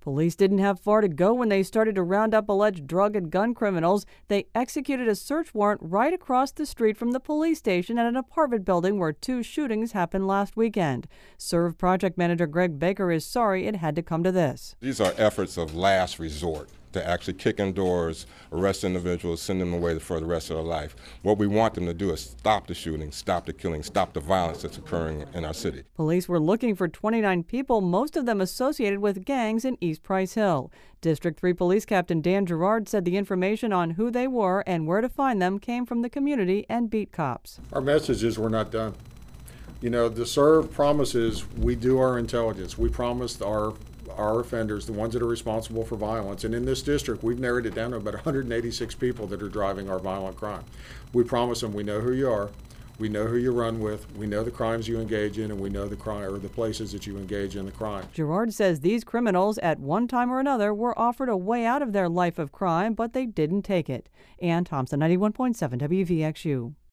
Police didn't have far to go when they started to round up alleged drug and gun criminals. They executed a search warrant right across the street from the police station at an apartment building where 2 shootings happened last weekend. Serve project manager Greg Baker is sorry it had to come to this. These are efforts of last resort to actually kick in doors, arrest individuals, send them away for the rest of their life. What we want them to do is stop the shooting, stop the killing, stop the violence that's occurring in our city. Police were looking for 29 people, most of them associated with gangs in East Price Hill. District 3 Police Captain Dan Gerard said the information on who they were and where to find them came from the community and beat cops. Our message is we're not done. You know, the SERV promises we do our intelligence. We promised our offenders, the ones that are responsible for violence. And in this district, we've narrowed it down to about 186 people that are driving our violent crime. We promise them we know who you are, we know who you run with, we know the crimes you engage in, and we know the crime or the places that you engage in the crime. Gerard says these criminals, at one time or another, were offered a way out of their life of crime, but they didn't take it. Ann Thompson, 91.7 WVXU.